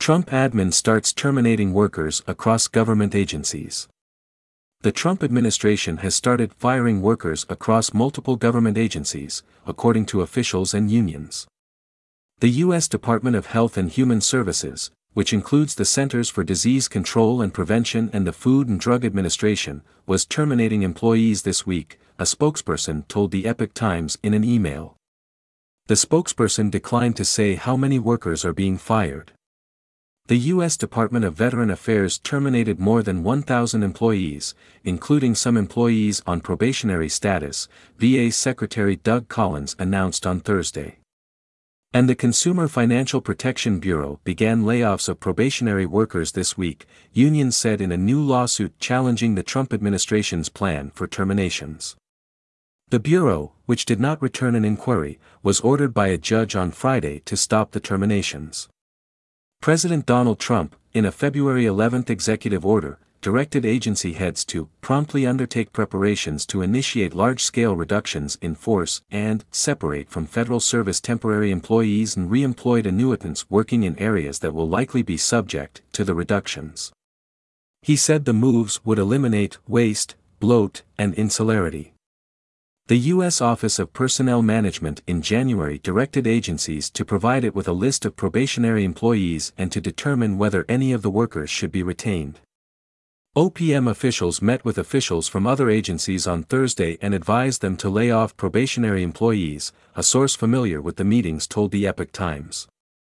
Trump admin starts terminating workers across government agencies. The Trump administration has started firing workers across multiple government agencies, according to officials and unions. The U.S. Department of Health and Human Services, which includes the Centers for Disease Control and Prevention and the Food and Drug Administration, was terminating employees this week, a spokesperson told the Epoch Times in an email. The spokesperson declined to say how many workers are being fired. The U.S. Department of Veteran Affairs terminated more than 1,000 employees, including some employees on probationary status, VA Secretary Doug Collins announced on Thursday. And the Consumer Financial Protection Bureau began layoffs of probationary workers this week, unions said in a new lawsuit challenging the Trump administration's plan for terminations. The Bureau, which did not return an inquiry, was ordered by a judge on Friday to stop the terminations. President Donald Trump, in a February 11 executive order, directed agency heads to promptly undertake preparations to initiate large-scale reductions in force and separate from federal service temporary employees and re-employed annuitants working in areas that will likely be subject to the reductions. He said the moves would eliminate waste, bloat, and insularity. The U.S. Office of Personnel Management in January directed agencies to provide it with a list of probationary employees and to determine whether any of the workers should be retained. OPM officials met with officials from other agencies on Thursday and advised them to lay off probationary employees, a source familiar with the meetings told the Epoch Times.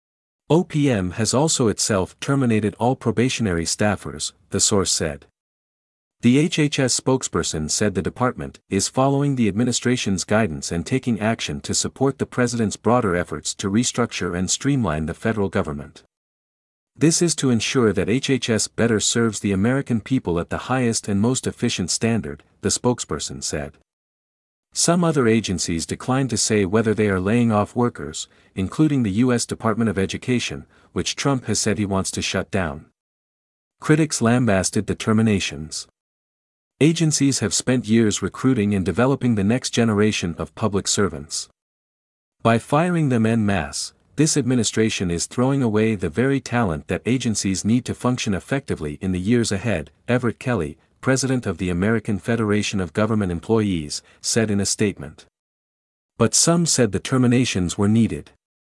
OPM has also itself terminated all probationary staffers, the source said. The HHS spokesperson said the department is following the administration's guidance and taking action to support the president's broader efforts to restructure and streamline the federal government. This is to ensure that HHS better serves the American people at the highest and most efficient standard, the spokesperson said. Some other agencies declined to say whether they are laying off workers, including the U.S. Department of Education, which Trump has said he wants to shut down. Critics lambasted the terminations. Agencies have spent years recruiting and developing the next generation of public servants. By firing them en masse, this administration is throwing away the very talent that agencies need to function effectively in the years ahead, Everett Kelly, president of the American Federation of Government Employees, said in a statement. But some said the terminations were needed.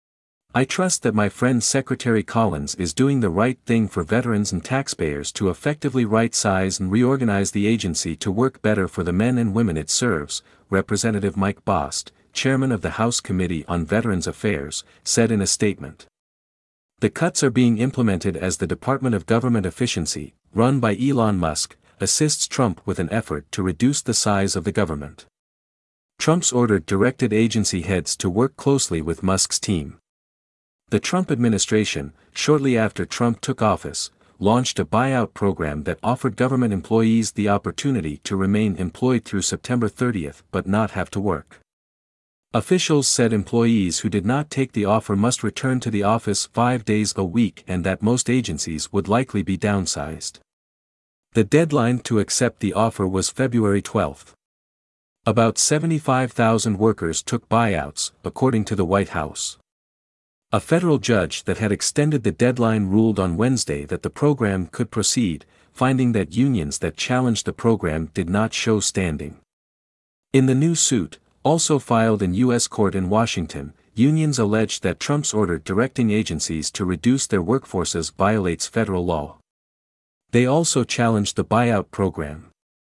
I trust that my friend Secretary Collins is doing the right thing for veterans and taxpayers to effectively right-size and reorganize the agency to work better for the men and women it serves, Representative Mike Bost, chairman of the House Committee on Veterans Affairs, said in a statement. The cuts are being implemented as the Department of Government Efficiency, run by Elon Musk, assists Trump with an effort to reduce the size of the government. Trump's order directed agency heads to work closely with Musk's team. The Trump administration, shortly after Trump took office, launched a buyout program that offered government employees the opportunity to remain employed through September 30 but not have to work. Officials said employees who did not take the offer must return to the office 5 days a week and that most agencies would likely be downsized. The deadline to accept the offer was February 12. About 75,000 workers took buyouts, according to the White House. A federal judge that had extended the deadline ruled on Wednesday that the program could proceed, finding that unions that challenged the program did not show standing. In the new suit, also filed in U.S. court in Washington, unions alleged that Trump's order directing agencies to reduce their workforces violates federal law. They also challenged the buyout program.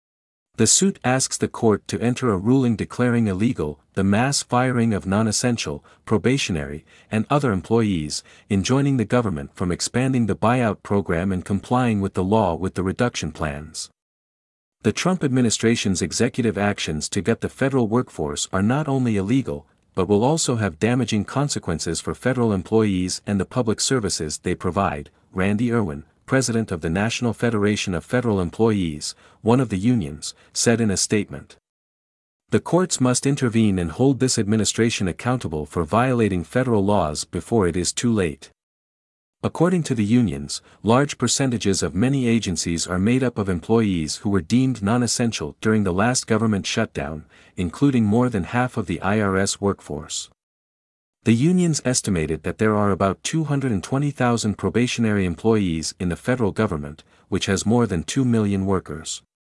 The suit asks the court to enter a ruling declaring illegal the mass firing of non-essential, probationary, and other employees, enjoining the government from expanding the buyout program and complying with the law with the reduction plans. The Trump administration's executive actions to gut the federal workforce are not only illegal, but will also have damaging consequences for federal employees and the public services they provide, Randy Irwin, president of the National Federation of Federal Employees, one of the unions, said in a statement. The courts must intervene and hold this administration accountable for violating federal laws before it is too late. According to the unions, large percentages of many agencies are made up of employees who were deemed non-essential during the last government shutdown, including more than half of the IRS workforce. The unions estimated that there are about 220,000 probationary employees in the federal government, which has more than 2 million workers.